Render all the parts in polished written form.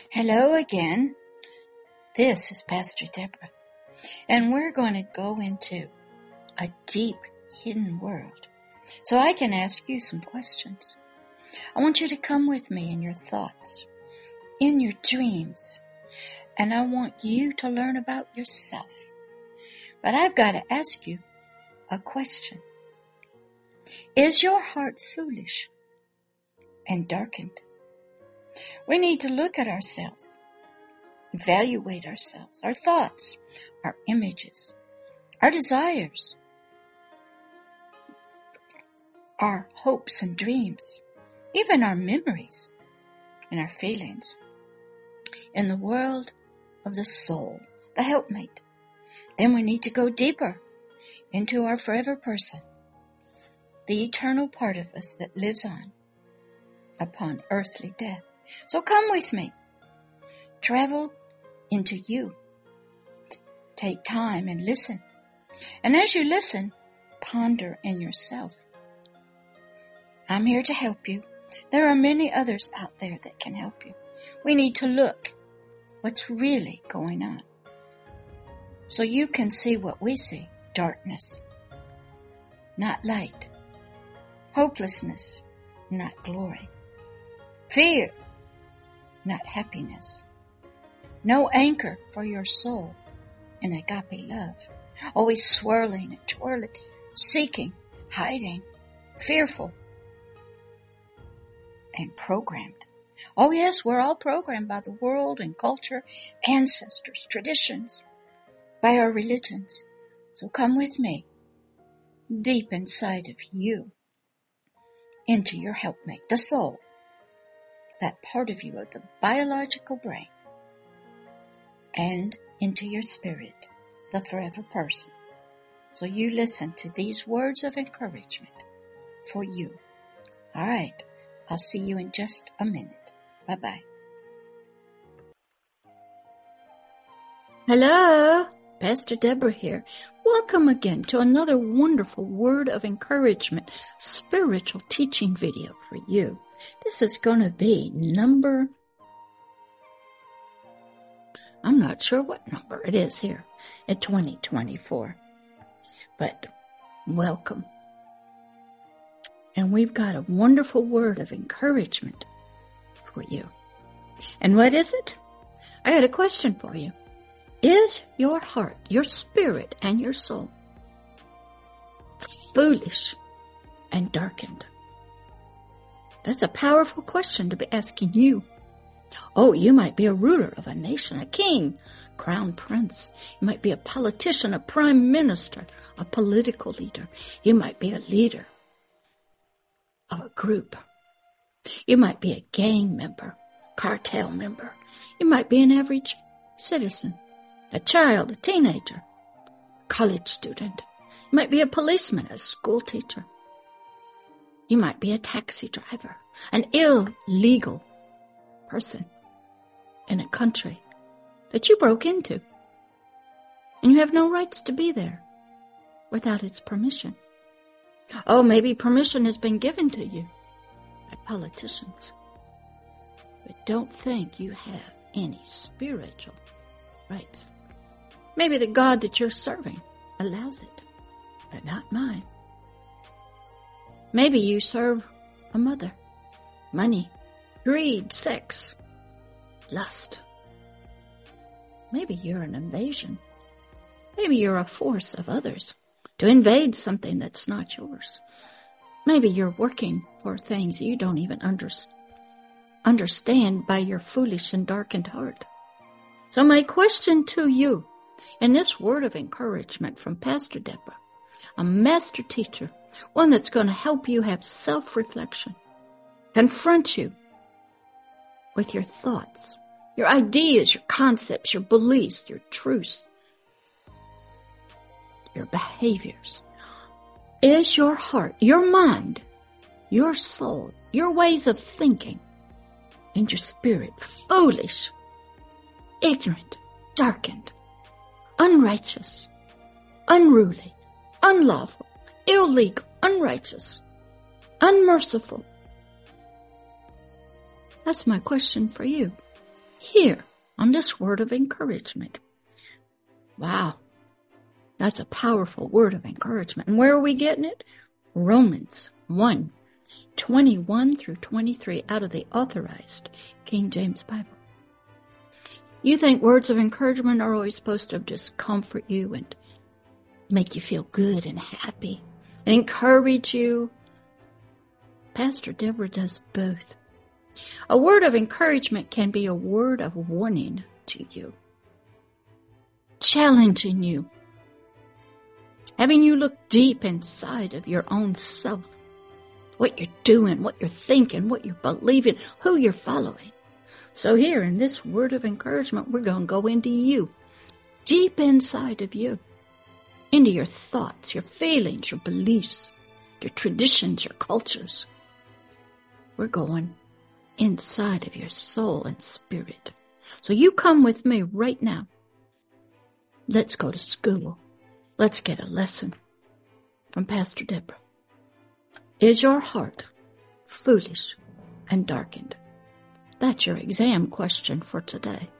Hello again. This is Pastor Deborah, and we're going to go into a deep, hidden world so I can ask you some questions. I want you to come with me in your thoughts, in your dreams, and I want you to learn about yourself. But I've got to ask you a question. Is your heart foolish and darkened? We need to look at ourselves, evaluate ourselves, our thoughts, our images, our desires, our hopes and dreams, even our memories and our feelings. In the world of the soul, the helpmate, then we need to go deeper into our forever person, the eternal part of us that lives on upon earthly death. So come with me. Travel into you. Take time and listen. And as you listen, ponder in yourself. I'm here to help you. There are many others out there that can help you. We need to look what's really going on so you can see what we see. Darkness, not light. Hopelessness, not glory. Fear, not happiness. No anchor for your soul in agape love. Always swirling and twirling, seeking, hiding, fearful, and programmed. Oh yes, we're all programmed by the world and culture, ancestors, traditions, by our religions. So come with me, deep inside of you, into your helpmate, the soul, that part of you of the biological brain, and into your spirit, the forever person. So you listen to these words of encouragement for you. All right, I'll see you in just a minute. Bye-bye. Hello, Pastor Deborah here. Welcome again to another wonderful word of encouragement, spiritual teaching video for you. This is going to be I'm not sure what number it is here in 2024, but welcome. And we've got a wonderful word of encouragement for you. And what is it? I got a question for you. Is your heart, your spirit, and your soul foolish and darkened? That's a powerful question to be asking you. Oh, you might be a ruler of a nation, a king, crown prince. You might be a politician, a prime minister, a political leader. You might be a leader of a group. You might be a gang member, cartel member. You might be an average citizen, a child, a teenager, college student. You might be a policeman, a school teacher. You might be a taxi driver, an illegal person in a country that you broke into, and you have no rights to be there without its permission. Oh, maybe permission has been given to you by politicians, but don't think you have any spiritual rights. Maybe the God that you're serving allows it, but not mine. Maybe you serve a mother, money, greed, sex, lust. Maybe you're an invasion. Maybe you're a force of others to invade something that's not yours. Maybe you're working for things you don't even understand by your foolish and darkened heart. So my question to you, in this word of encouragement from Pastor Deborah, a master teacher, one that's going to help you have self-reflection, confront you with your thoughts, your ideas, your concepts, your beliefs, your truths, your behaviors. Is your heart, your mind, your soul, your ways of thinking, and your spirit foolish, ignorant, darkened, unrighteous, unruly, unlawful, illegal, unrighteous, unmerciful? That's my question for you. here on this word of encouragement. Wow, that's a powerful word of encouragement. And where are we getting it? Romans 1:21 through 23 out of the Authorized King James Bible. You think words of encouragement are always supposed to just comfort you and make you feel good and happy and encourage you? Pastor Deborah does both. A word of encouragement can be a word of warning to you, challenging you, having you look deep inside of your own self, what you're doing, what you're thinking, what you're believing, who you're following. So here in this word of encouragement, we're going to go into you, deep inside of you, into your thoughts, your feelings, your beliefs, your traditions, your cultures. We're going inside of your soul and spirit. So you come with me right now. Let's go to school. Let's get a lesson from Pastor Deborah. Is your heart foolish and darkened? That's your exam question for today.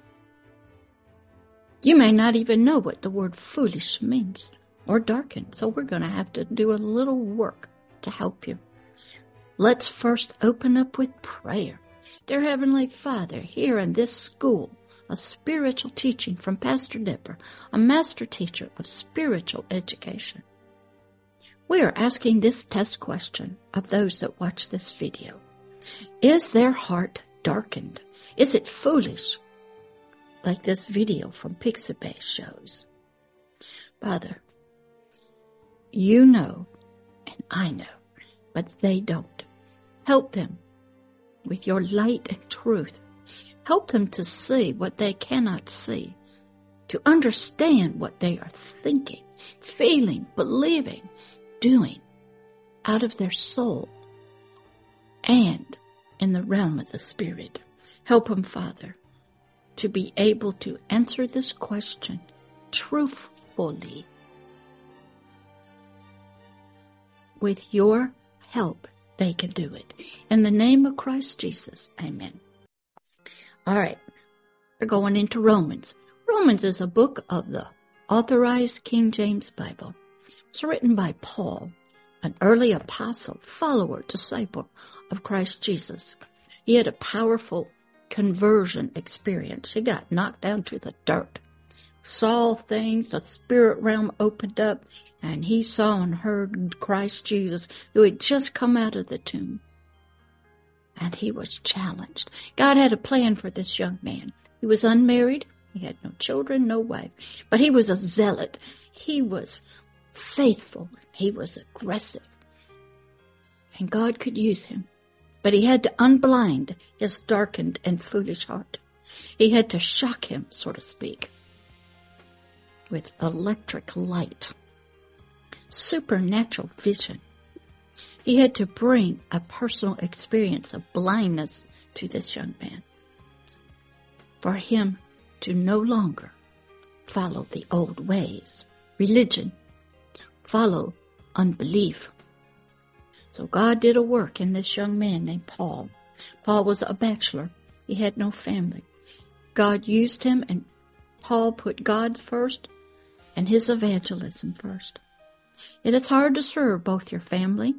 You may not even know what the word foolish means or darkened, so we're going to have to do a little work to help you. Let's first open up with prayer. Dear Heavenly Father, here in this school of spiritual teaching from Pastor Deborah, a master teacher of spiritual education, we are asking this test question of those that watch this video. Is their heart darkened? Is it foolish? Like this video from Pixabay shows. Father, you know and I know, but they don't. Help them with your light and truth. Help them to see what they cannot see, to understand what they are thinking, feeling, believing, doing out of their soul and in the realm of the Spirit. Help them, Father, to be able to answer this question truthfully. With your help, they can do it. In the name of Christ Jesus, amen. All right, we're going into Romans. Romans is a book of the Authorized King James Bible. It's written by Paul, an early apostle, follower, disciple of Christ Jesus. He had a powerful conversion experience. He got knocked down to the dirt, saw things, the spirit realm opened up, and he saw and heard Christ Jesus, who had just come out of the tomb. And he was challenged. God had a plan for this young man. He was unmarried. He had no children, no wife. But he was a zealot. He was faithful. He was aggressive. And God could use him. But he had to unblind his darkened and foolish heart. He had to shock him, so to speak, with electric light, supernatural vision. He had to bring a personal experience of blindness to this young man for him to no longer follow the old ways, religion, follow unbelief. So God did a work in this young man named Paul. Paul was a bachelor. He had no family. God used him, and Paul put God first and his evangelism first. It is hard to serve both your family,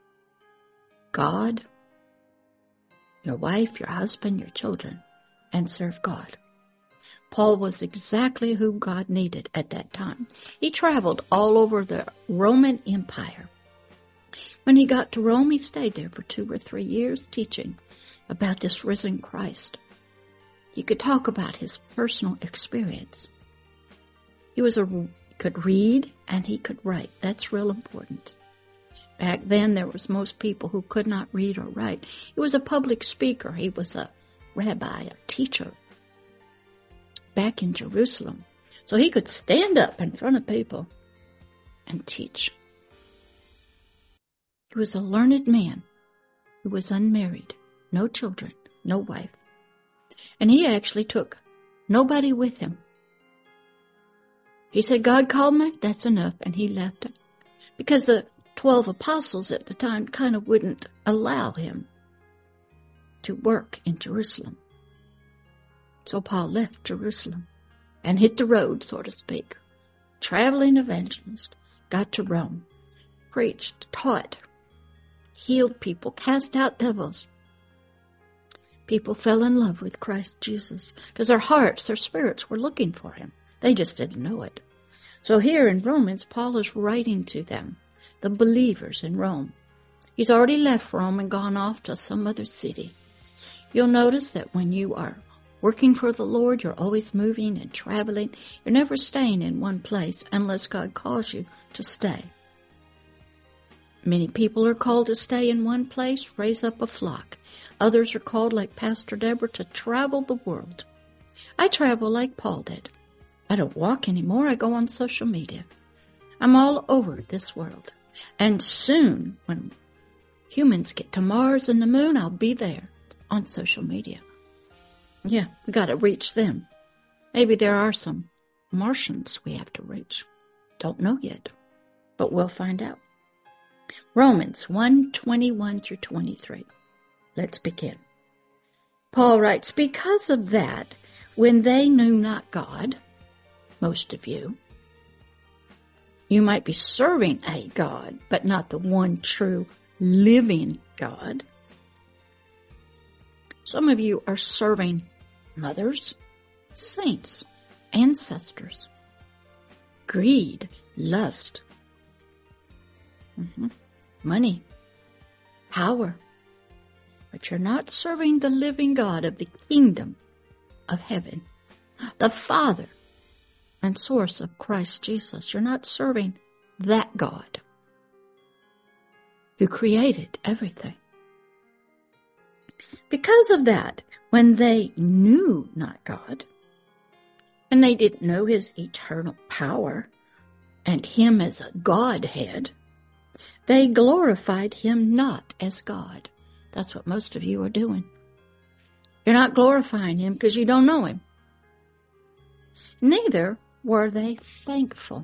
God, your wife, your husband, your children, and serve God. Paul was exactly who God needed at that time. He traveled all over the Roman Empire. When he got to Rome, he stayed there for 2 or 3 years teaching about this risen Christ. He could talk about his personal experience. He could read and he could write. That's real important. Back then, there was most people who could not read or write. He was a public speaker. He was a rabbi, a teacher back in Jerusalem. So he could stand up in front of people and teach. He was a learned man who was unmarried, no children, no wife. And he actually took nobody with him. He said, God called me, that's enough, and he left him. Because the 12 apostles at the time kind of wouldn't allow him to work in Jerusalem. So Paul left Jerusalem and hit the road, so to speak. Traveling evangelist, got to Rome, preached, taught, healed people, cast out devils. People fell in love with Christ Jesus because their hearts, their spirits were looking for him. They just didn't know it. So here in Romans, Paul is writing to them, the believers in Rome. He's already left Rome and gone off to some other city. You'll notice that when you are working for the Lord, you're always moving and traveling. You're never staying in one place unless God calls you to stay. Many people are called to stay in one place, raise up a flock. Others are called, like Pastor Deborah, to travel the world. I travel like Paul did. I don't walk anymore. I go on social media. I'm all over this world. And soon, when humans get to Mars and the moon, I'll be there on social media. Yeah, we got to reach them. Maybe there are some Martians we have to reach. Don't know yet, but we'll find out. Romans 1:21 through 23. Let's begin. Paul writes, because of that, when they knew not God, most of you might be serving a God, but not the one true living God. Some of you are serving mothers, saints, ancestors, greed, lust, money, power. But you're not serving the living God of the kingdom of heaven, the Father and source of Christ Jesus. You're not serving that God who created everything. Because of that, when they knew not God, and they didn't know his eternal power and him as a Godhead, they glorified him not as God. That's what most of you are doing. You're not glorifying him because you don't know him. Neither were they thankful,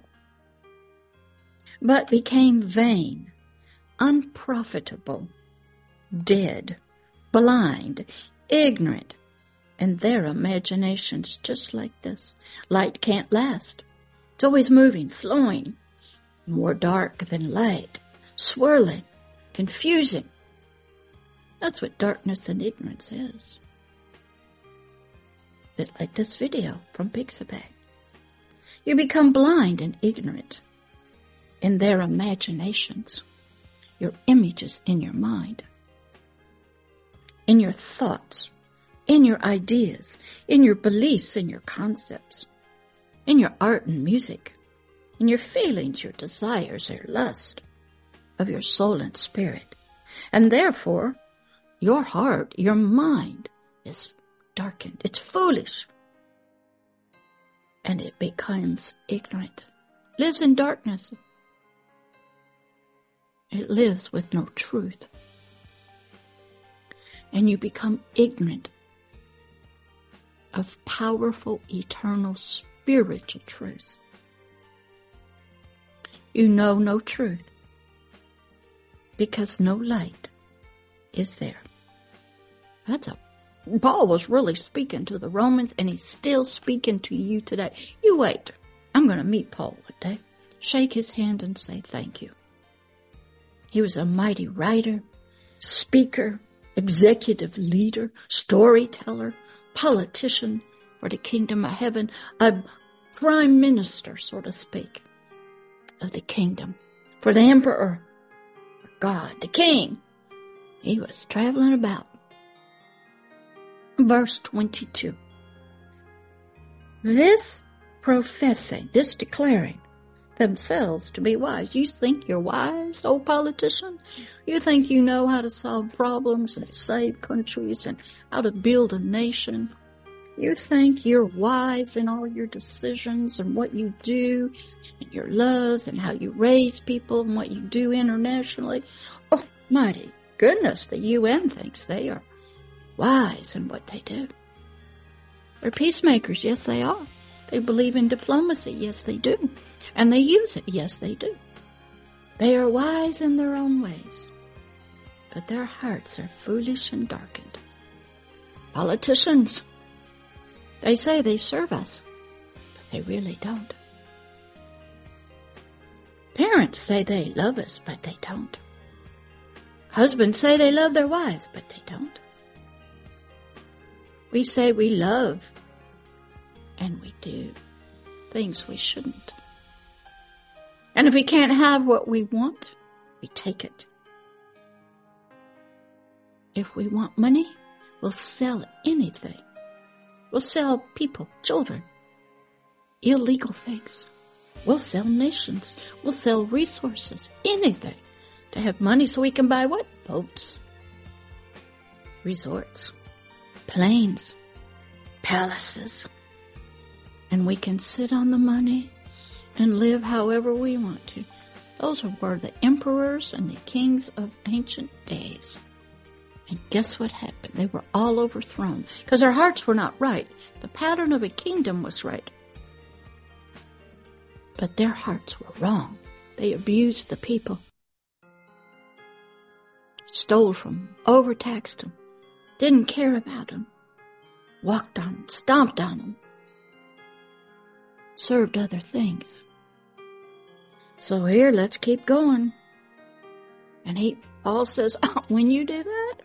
but became vain, unprofitable, dead, blind, ignorant, and their imaginations just like this. Light can't last. It's always moving, flowing, more dark than light, swirling, confusing. That's what darkness and ignorance is. Bit like this video from Pixabay. You become blind and ignorant in their imaginations, your images in your mind, in your thoughts, in your ideas, in your beliefs, in your concepts, in your art and music, in your feelings, your desires, your lust of your soul and spirit. And therefore, your heart, your mind is darkened. It's foolish. And it becomes ignorant. Lives in darkness. It lives with no truth. And you become ignorant of powerful, eternal, spiritual truth. You know no truth because no light is there. Paul was really speaking to the Romans, and he's still speaking to you today. You wait. I'm going to meet Paul one day, shake his hand and say thank you. He was a mighty writer, speaker, executive leader, storyteller, politician for the kingdom of heaven, a prime minister, so to speak, of the kingdom, for the emperor, for God, the king. He was traveling about. Verse 22. This professing, this declaring themselves to be wise. You think you're wise, old politician? You think you know how to solve problems and save countries and how to build a nation? You think you're wise in all your decisions and what you do and your loves and how you raise people and what you do internationally? Oh, mighty goodness, the UN thinks they are wise in what they do. They're peacemakers, yes they are. They believe in diplomacy, yes they do. And they use it, yes they do. They are wise in their own ways, but their hearts are foolish and darkened. Politicians, They say they serve us, but they really don't. Parents say they love us, but they don't. Husbands say they love their wives, but they don't. We say we love, and we do things we shouldn't. And if we can't have what we want, we take it. If we want money, we'll sell anything. We'll sell people, children, illegal things. We'll sell nations. We'll sell resources, anything, to have money so we can buy what? Boats, resorts, planes, palaces. And we can sit on the money and live however we want to. Those were the emperors and the kings of ancient days. And guess what happened? They were all overthrown because their hearts were not right. The pattern of a kingdom was right. But their hearts were wrong. They abused the people. Stole from them, overtaxed them, didn't care about them, walked on them, stomped on them, served other things. So here, let's keep going. And Paul says, when you do that,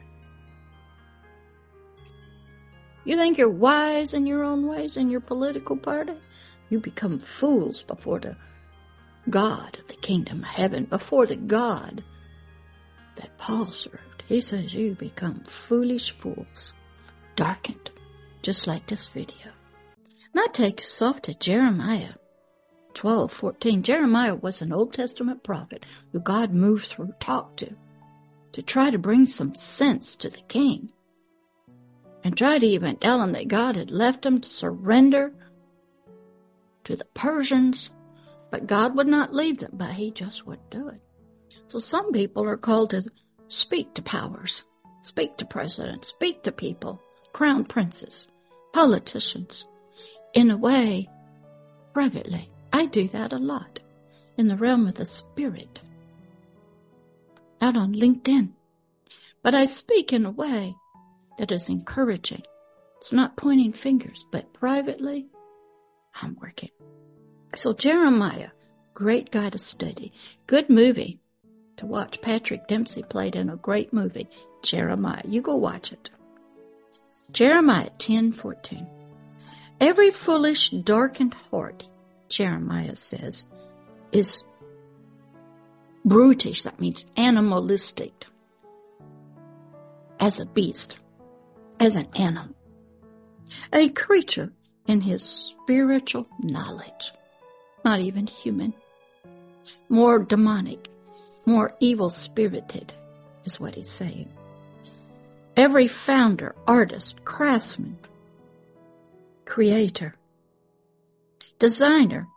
you think you're wise in your own ways in your political party? You become fools before the God of the kingdom of heaven, before the God that Paul served. He says you become foolish fools, darkened, just like this video. And that takes us off to Jeremiah 12:14. Jeremiah was an Old Testament prophet who God moved through, talked to try to bring some sense to the king. And try to even tell him that God had left him to surrender to the Persians, but God would not leave them, but he just wouldn't do it. So some people are called to speak to powers, speak to presidents, speak to people, crown princes, politicians, in a way, privately. I do that a lot in the realm of the spirit, out on LinkedIn. But I speak in a way that is encouraging. It's not pointing fingers, but privately, I'm working. So Jeremiah, great guy to study. Good movie to watch. Patrick Dempsey played in a great movie, Jeremiah. You go watch it. Jeremiah 10:14. Every foolish, darkened heart, Jeremiah says, is brutish. That means animalistic. As a beast. As an animal. A creature in his spiritual knowledge. Not even human. More demonic. More evil-spirited is what he's saying. Every founder, artist, craftsman, creator, designer,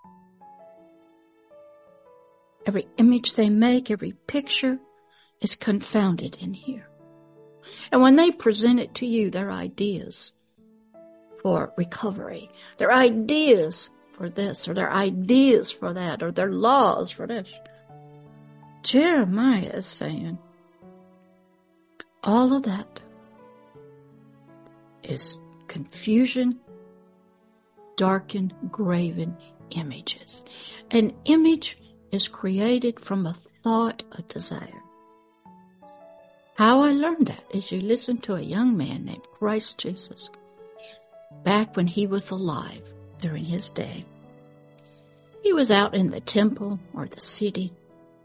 every image they make, every picture is confounded in here. And when they present it to you, their ideas for recovery, their ideas for this, or their ideas for that, or their laws for this, Jeremiah is saying, all of that is confusion, darkened, graven images. An image is created from a thought, a desire. How I learned that is you listen to a young man named Christ Jesus, back when he was alive during his day. He was out in the temple or the city,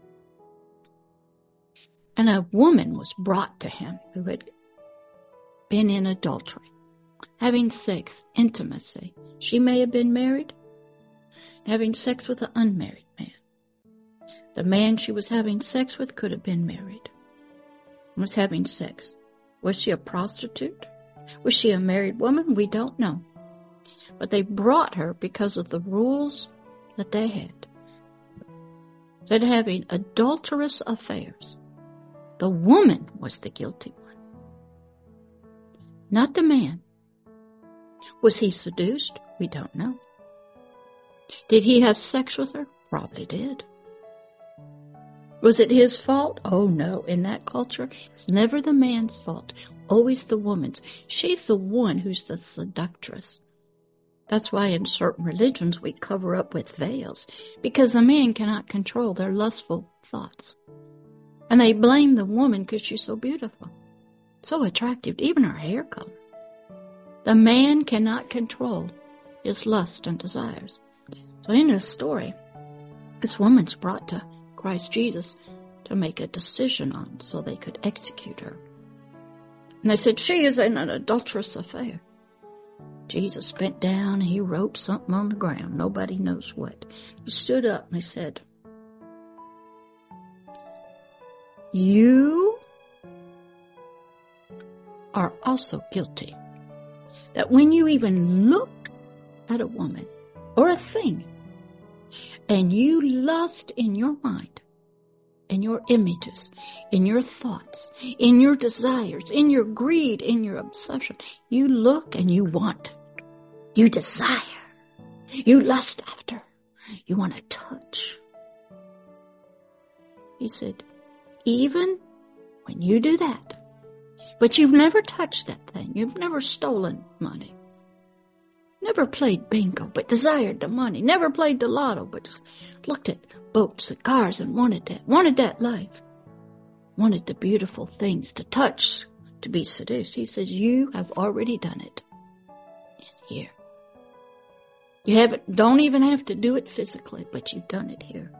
and a woman was brought to him who had been in adultery, having sex, intimacy. She may have been married, having sex with an unmarried man. The man she was having sex with could have been married, was having sex. Was she a prostitute? Was she a married woman? We don't know. But they brought her because of the rules that they had. That having adulterous affairs, the woman was the guilty one, not the man. Was he seduced? We don't know. Did he have sex with her? Probably did. Was it his fault? Oh no, in that culture, it's never the man's fault, always the woman's. She's the one who's the seductress. That's why in certain religions we cover up with veils, because the man cannot control their lustful thoughts. And they blame the woman because she's so beautiful, so attractive, even her hair color. The man cannot control his lust and desires. So in this story, this woman's brought to Christ Jesus to make a decision on so they could execute her. And they said, she is in an adulterous affair. Jesus bent down and he wrote something on the ground. Nobody knows what. He stood up and he said, you are also guilty. That when you even look at a woman or a thing and you lust in your mind, in your images, in your thoughts, in your desires, in your greed, in your obsession, you look and you want. You desire. You lust after. You want to touch. He said, even when you do that, but you've never touched that thing, you've never stolen money, never played bingo, but desired the money, never played the lotto, but just looked at boats and cars and wanted that life, wanted the beautiful things to touch, to be seduced. He says, you have already done it in here. Don't even have to do it physically, but you've done it here.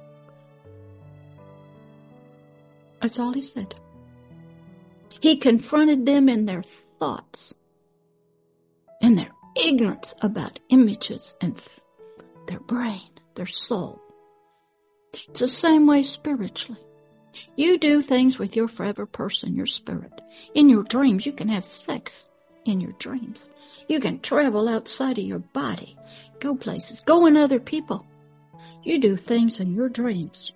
That's all he said. He confronted them in their thoughts, in their ignorance about images and their brain, their soul. It's the same way spiritually. You do things with your forever person, your spirit. In your dreams, you can have sex in your dreams. You can travel outside of your body, go places, go in other people. You do things in your dreams.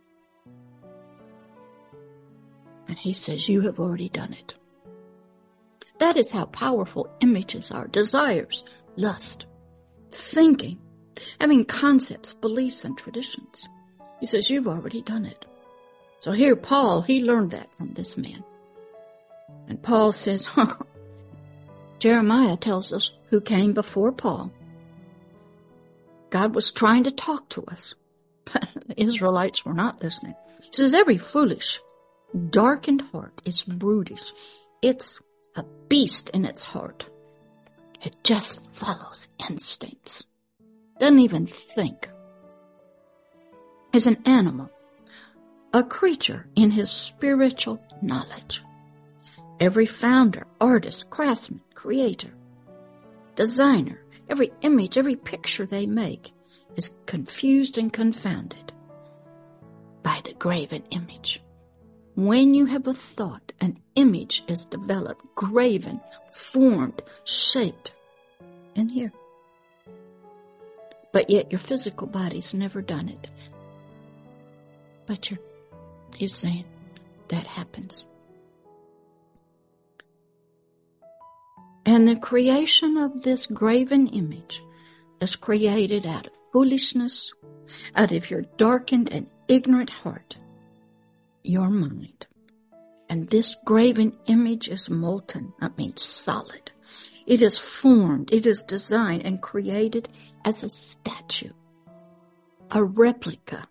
And he says, you have already done it. That is how powerful images are. Desires, lust, thinking, having concepts, beliefs, and traditions. He says, you've already done it. So here, Paul, he learned that from this man. And Paul says, Jeremiah tells us who came before Paul. God was trying to talk to us, but the Israelites were not listening. He says, every foolish, darkened heart is brutish. It's a beast in its heart. It just follows instincts. Doesn't even think. Is an animal, a creature in his spiritual knowledge. Every founder, artist, craftsman, creator, designer, every image, every picture they make is confused and confounded by the graven image. When you have a thought, an image is developed, graven, formed, shaped in here. But yet your physical body's never done it. But he's saying that happens. And the creation of this graven image is created out of foolishness, out of your darkened and ignorant heart, your mind. And this graven image is molten, solid. It is formed, it is designed and created as a statue, a replica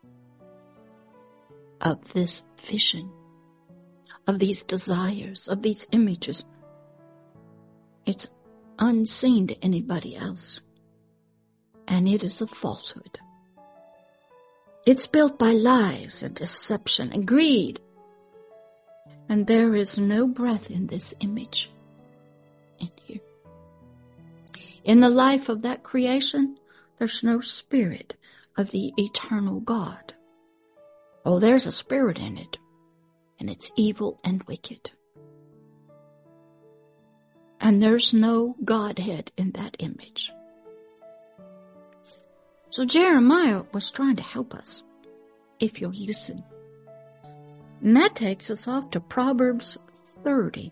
of this vision, of these desires, of these images. It's unseen to anybody else. And it is a falsehood. It's built by lies and deception and greed. And there is no breath in this image in here. In the life of that creation, there's no spirit of the eternal God. Oh, there's a spirit in it, and it's evil and wicked. And there's no Godhead in that image. So Jeremiah was trying to help us, if you'll listen. And that takes us off to Proverbs 30,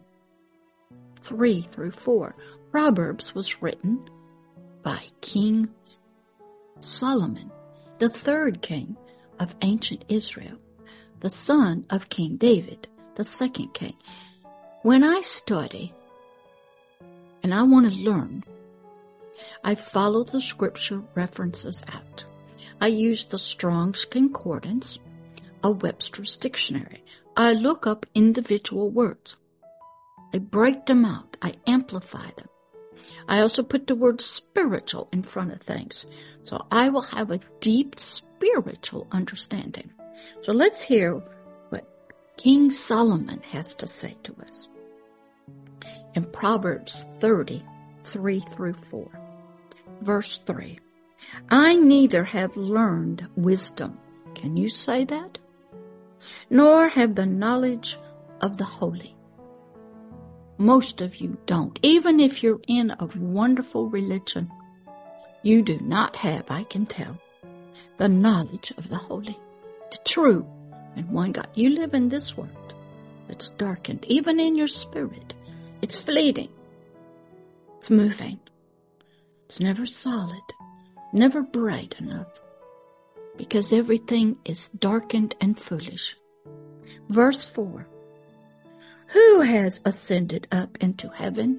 3-4. Proverbs was written by King Solomon, the third king of ancient Israel, the son of King David, the second king. When I study and I want to learn I follow the scripture references out. I use the Strong's Concordance, a Webster's Dictionary. I look up individual words. I break them out. I amplify them. I also put the word spiritual in front of things. So I will have a deep spiritual understanding. So let's hear what King Solomon has to say to us. In Proverbs 30, 3-4. Verse 3. I neither have learned wisdom. Can you say that? Nor have the knowledge of the holy. Most of you don't. Even if you're in a wonderful religion, you do not have, I can tell, the knowledge of the holy, the true and one God. You live in this world that's darkened, even in your spirit. It's fleeting. It's moving. It's never solid, never bright enough, because everything is darkened and foolish. Verse 4. Who has ascended up into heaven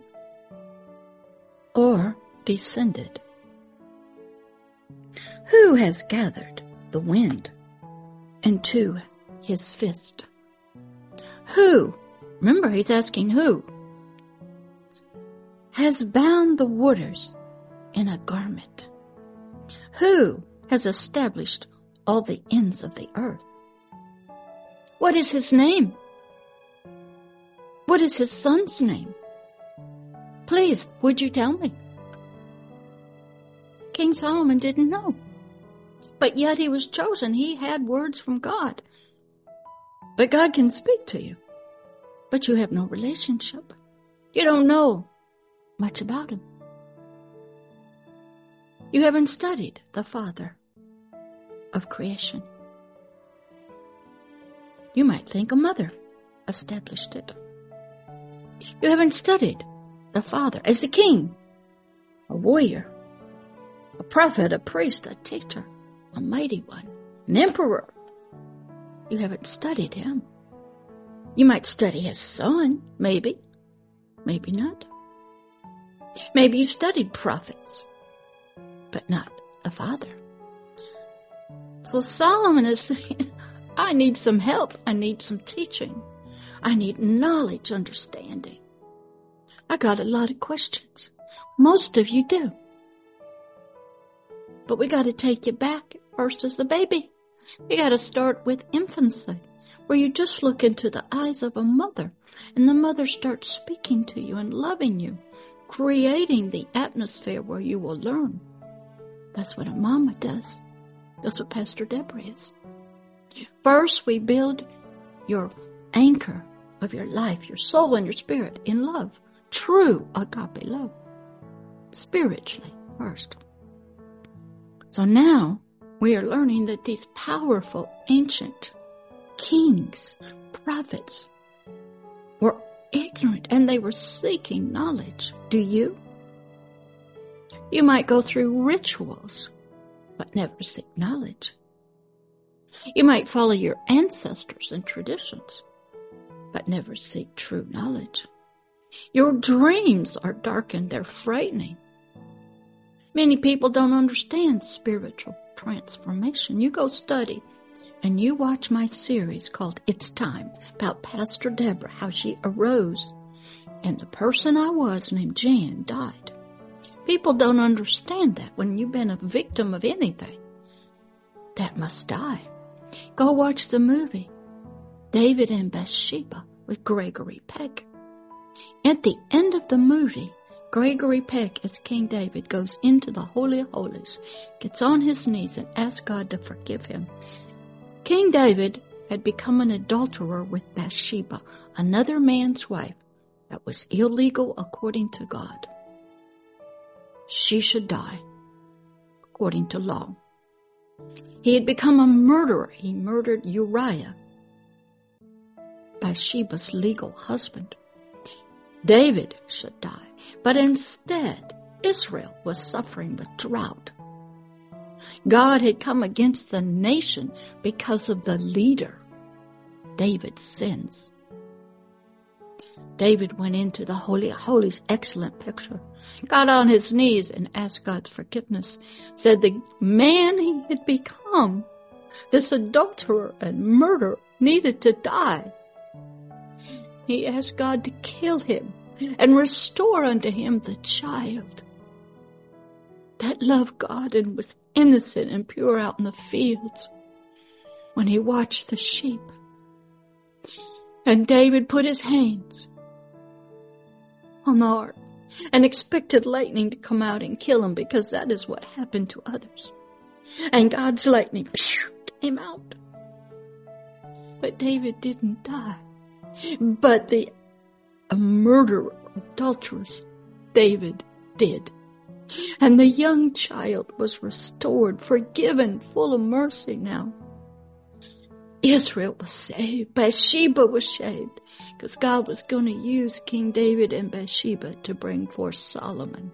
or descended? Who has gathered the wind into his fist? Who, remember he's asking who, has bound the waters in a garment? Who has established all the ends of the earth? What is his name? What is his son's name? Please, would you tell me? King Solomon didn't know. But yet he was chosen. He had words from God. But God can speak to you. But you have no relationship. You don't know much about him. You haven't studied the Father of creation. You might think a mother established it. You haven't studied the Father as a king, a warrior, a prophet, a priest, a teacher, a mighty one, an emperor. You haven't studied him. You might study his son, maybe. Maybe not. Maybe you studied prophets, but not the Father. So Solomon is saying, I need some help. I need some teaching. I need knowledge, understanding. I got a lot of questions. Most of you do. But we got to take you back first as a baby. We got to start with infancy, where you just look into the eyes of a mother, and the mother starts speaking to you and loving you, creating the atmosphere where you will learn. That's what a mama does. That's what Pastor Deborah is. First, we build your anchor of your life, your soul and your spirit in love. True agape love. Spiritually first. So now we are learning that these powerful ancient kings, prophets, were ignorant and they were seeking knowledge. Do you? You might go through rituals, but never seek knowledge. You might follow your ancestors and traditions, but never seek true knowledge. Your dreams are darkened, they're frightening. Many people don't understand spiritual transformation. You go study and you watch my series called It's Time, about Pastor Deborah, how she arose and the person I was named Jan died. People don't understand that when you've been a victim of anything. That must die. Go watch the movie David and Bathsheba with Gregory Peck. At the end of the movie, Gregory Peck, as King David, goes into the Holy of Holies, gets on his knees and asks God to forgive him. King David had become an adulterer with Bathsheba, another man's wife, that was illegal according to God. She should die, according to law. He had become a murderer. He murdered Uriah, Bathsheba's legal husband. David should die, but instead Israel was suffering with drought. God had come against the nation because of the leader, David's sins. David went into the Holy of Holies, excellent picture, got on his knees and asked God's forgiveness, said the man he had become, this adulterer and murderer, needed to die. He asked God to kill him and restore unto him the child that loved God and was innocent and pure out in the fields when he watched the sheep. And David put his hands on the ark and expected lightning to come out and kill him, because that is what happened to others. And God's lightning came out. But David didn't die. But the murderer, adulterous David did. And the young child was restored, forgiven, full of mercy now. Israel was saved. Bathsheba was saved, because God was going to use King David and Bathsheba to bring forth Solomon.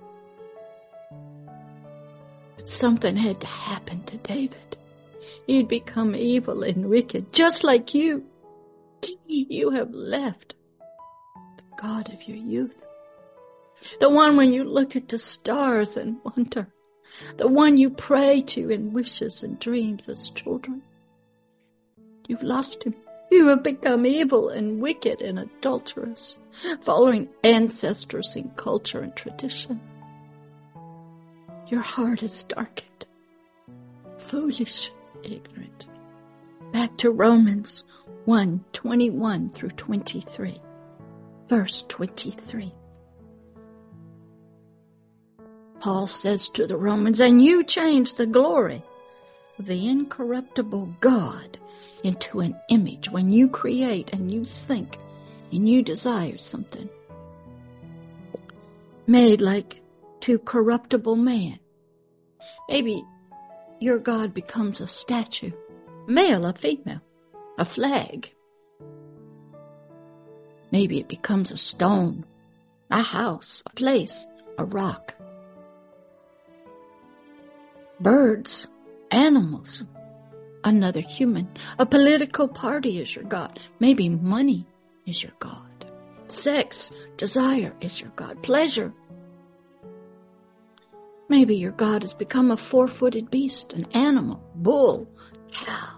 But something had to happen to David. He'd become evil and wicked, just like you. You have left the God of your youth. The one when you look at the stars and wonder. The one you pray to in wishes and dreams as children. You've lost him. You have become evil and wicked and adulterous, following ancestors in culture and tradition. Your heart is darkened, foolish, ignorant. Back to Romans 1:21 through 23. Verse 23. Paul says to the Romans, and you change the glory of the incorruptible God into an image when you create and you think and you desire something made like to corruptible man. Maybe your God becomes a statue, male or female, a flag. Maybe it becomes a stone, a house, a place, a rock. Birds, animals, another human. A political party is your God. Maybe money is your God. Sex, desire is your God. Pleasure. Maybe your God has become a four-footed beast, an animal, bull, cow,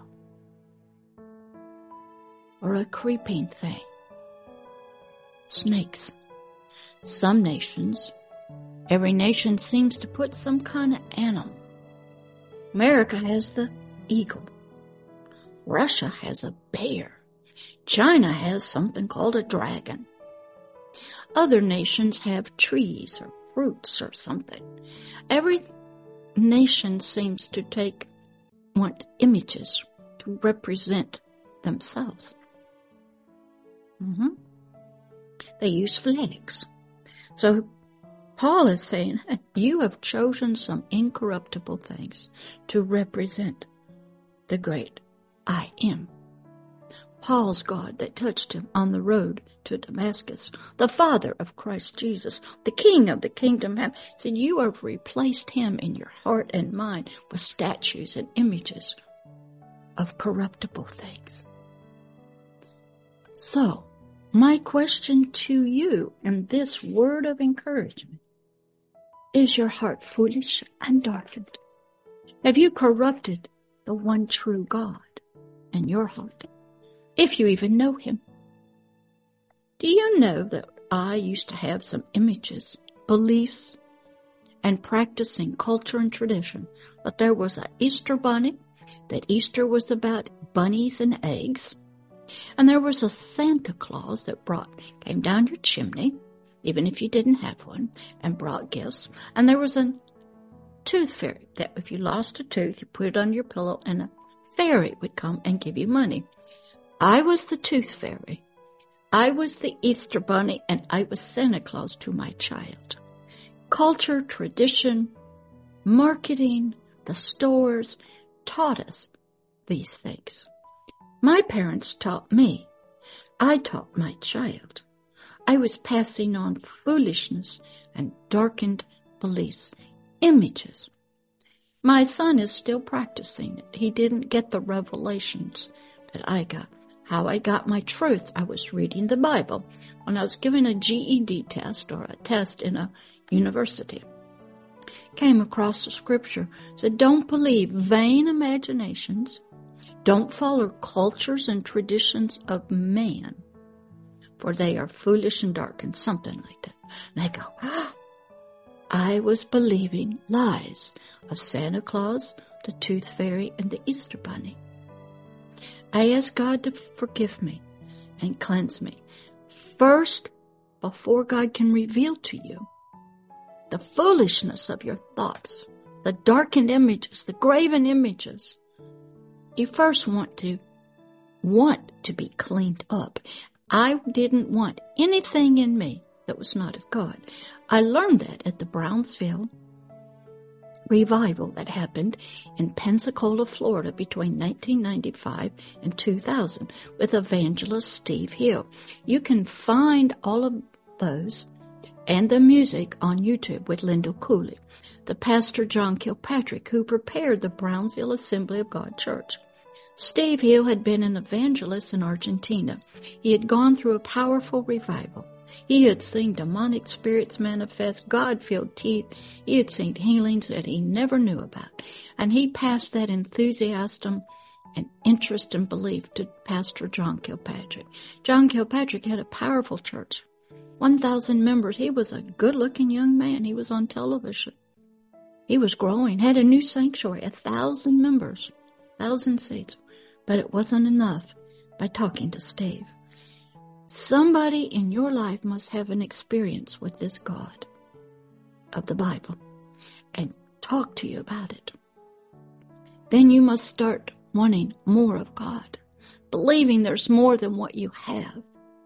or a creeping thing. Snakes. Some nations, every nation seems to put some kind of animal. America has the eagle. Russia has a bear. China has something called a dragon. Other nations have trees or fruits or something. Every nation seems to want images to represent themselves. They use flags. So Paul is saying, you have chosen some incorruptible things to represent the great I am. Paul's God that touched him on the road to Damascus, the Father of Christ Jesus, the King of the kingdom, said you have replaced him in your heart and mind with statues and images of corruptible things. So, my question to you in this word of encouragement, is your heart foolish and darkened? Have you corrupted the one true God in your heart, if you even know him? Do you know that I used to have some images, beliefs, and practicing culture and tradition, that there was an Easter bunny, that Easter was about bunnies and eggs, and there was a Santa Claus that came down your chimney, even if you didn't have one, and brought gifts. And there was a tooth fairy that if you lost a tooth, you put it on your pillow and a fairy would come and give you money. I was the tooth fairy. I was the Easter bunny, and I was Santa Claus to my child. Culture, tradition, marketing, the stores taught us these things. My parents taught me. I taught my child. I was passing on foolishness and darkened beliefs, images. My son is still practicing it. He didn't get the revelations that I got. How I got my truth. I was reading the Bible when I was giving a GED test or a test in a university. Came across the scripture, said, don't believe vain imaginations. Don't follow cultures and traditions of man, for they are foolish and darkened, something like that. And I go, I was believing lies of Santa Claus, the Tooth Fairy, and the Easter Bunny. I asked God to forgive me and cleanse me. First, before God can reveal to you the foolishness of your thoughts, the darkened images, the graven images, you first want to be cleaned up. I didn't want anything in me that was not of God. I learned that at the Brownsville revival that happened in Pensacola, Florida between 1995 and 2000 with evangelist Steve Hill. You can find all of those and the music on YouTube with Lyndall Cooley, the pastor John Kilpatrick, who prepared the Brownsville Assembly of God Church. Steve Hill had been an evangelist in Argentina. He had gone through a powerful revival. He had seen demonic spirits manifest, God-filled teeth. He had seen healings that he never knew about. And he passed that enthusiasm and interest and belief to Pastor John Kilpatrick. John Kilpatrick had a powerful church, 1,000 members. He was a good-looking young man. He was on television. He was growing, had a new sanctuary, 1,000 members, 1,000 seats. But it wasn't enough by talking to Steve. Somebody in your life must have an experience with this God of the Bible and talk to you about it. Then you must start wanting more of God, believing there's more than what you have.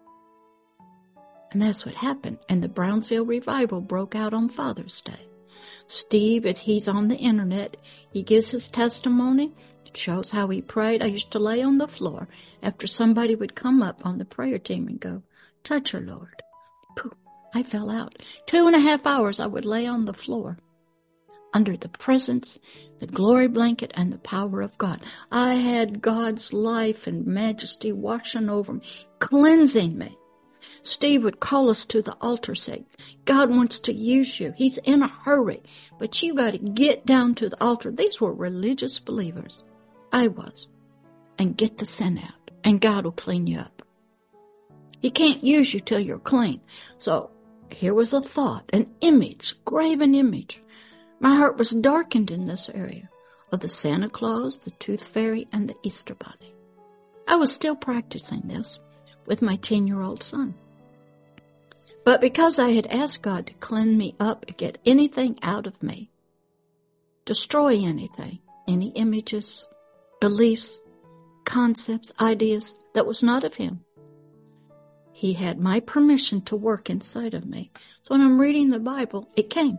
And that's what happened. And the Brownsville revival broke out on Father's Day. Steve, he's on the internet. He gives his testimony. It shows how he prayed. I used to lay on the floor after somebody would come up on the prayer team and go, touch her, Lord. Pooh, I fell out. 2.5 hours I would lay on the floor under the presence, the glory blanket, and the power of God. I had God's life and majesty washing over me, cleansing me. Steve would call us to the altar, say, God wants to use you. He's in a hurry, but you got to get down to the altar. These were religious believers. I was. And get the sin out, and God will clean you up. He can't use you till you're clean. So here was a thought, an image, graven image. My heart was darkened in this area of the Santa Claus, the Tooth Fairy, and the Easter Bunny. I was still practicing this with my 10-year-old son. But because I had asked God to clean me up, get anything out of me, destroy anything, any images, beliefs, concepts, ideas that was not of Him, He had my permission to work inside of me. So when I'm reading the Bible, it came.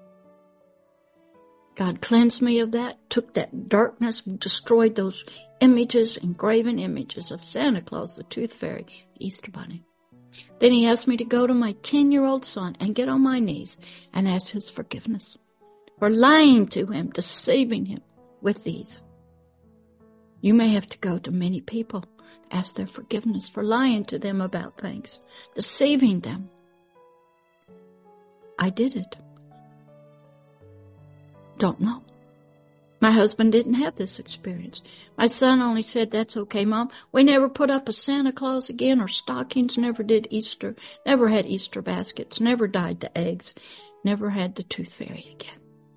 God cleansed me of that, took that darkness, destroyed those images, engraven images of Santa Claus, the Tooth Fairy, the Easter Bunny. Then He asked me to go to my 10-year-old son and get on my knees and ask his forgiveness for lying to him, deceiving him with these. You may have to go to many people, ask their forgiveness for lying to them about things, deceiving them. I did it. Don't know. My husband didn't have this experience. My son only said, that's okay, Mom. We never put up a Santa Claus again or stockings, never did Easter, never had Easter baskets, never dyed the eggs, never had the Tooth Fairy again.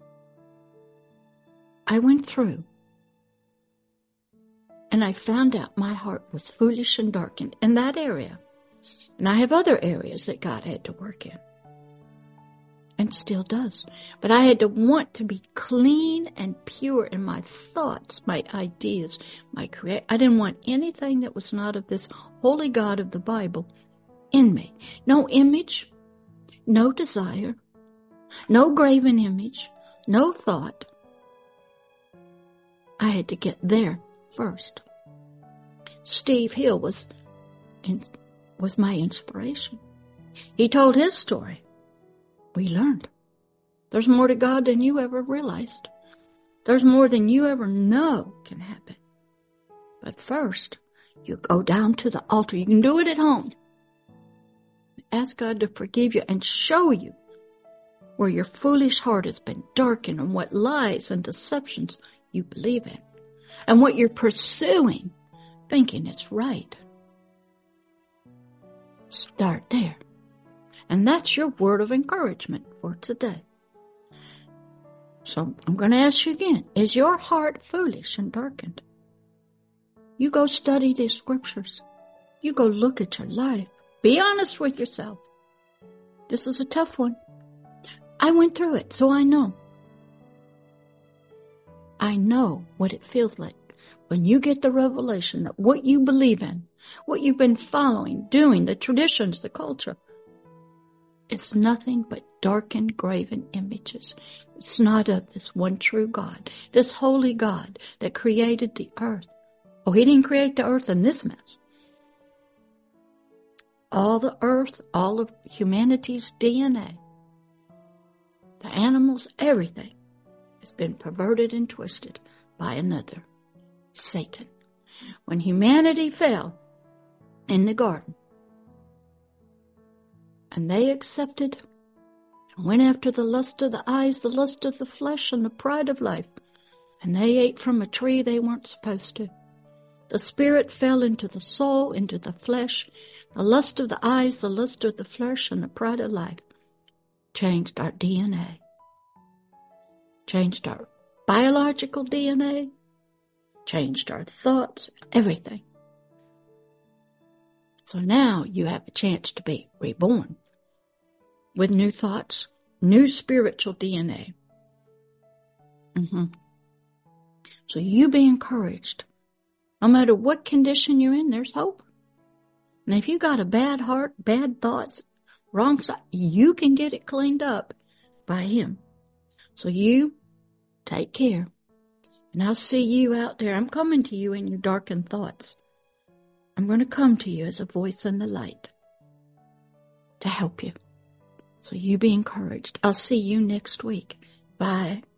I went through and I found out my heart was foolish and darkened in that area. And I have other areas that God had to work in. And still does. But I had to want to be clean and pure in my thoughts, my ideas, my I didn't want anything that was not of this holy God of the Bible in me. No image, no desire, no graven image, no thought. I had to get there first. Steve Hill was my inspiration. He told his story. We learned. There's more to God than you ever realized. There's more than you ever know can happen. But first, You go down to the altar. You can do it at home. Ask God to forgive you and show you where your foolish heart has been darkened and what lies and deceptions you believe in and what you're pursuing, thinking it's right. Start there. And that's your word of encouragement for today. So I'm going to ask you again, is your heart foolish and darkened? You go study these scriptures. You go look at your life. Be honest with yourself. This is a tough one. I went through it, so I know. I know what it feels like when you get the revelation that what you believe in, what you've been following, doing, the traditions, the culture, it's nothing but darkened, graven images. It's not of this one true God, this holy God that created the earth. Oh, he didn't create the earth in this mess. All the earth, all of humanity's DNA, the animals, everything has been perverted and twisted by another, Satan. When humanity fell in the garden, and they accepted and went after the lust of the eyes, the lust of the flesh, and the pride of life, and they ate from a tree they weren't supposed to. The spirit fell into the soul, into the flesh, the lust of the eyes, the lust of the flesh, and the pride of life changed our DNA, changed our biological DNA, changed our thoughts, everything. So now you have a chance to be reborn with new thoughts, new spiritual DNA. So you be encouraged. No matter what condition you're in, there's hope. And if you got a bad heart, bad thoughts, wrong side, you can get it cleaned up by him. So you take care. And I'll see you out there. I'm coming to you in your darkened thoughts. I'm going to come to you as a voice in the light to help you. So you be encouraged. I'll see you next week. Bye.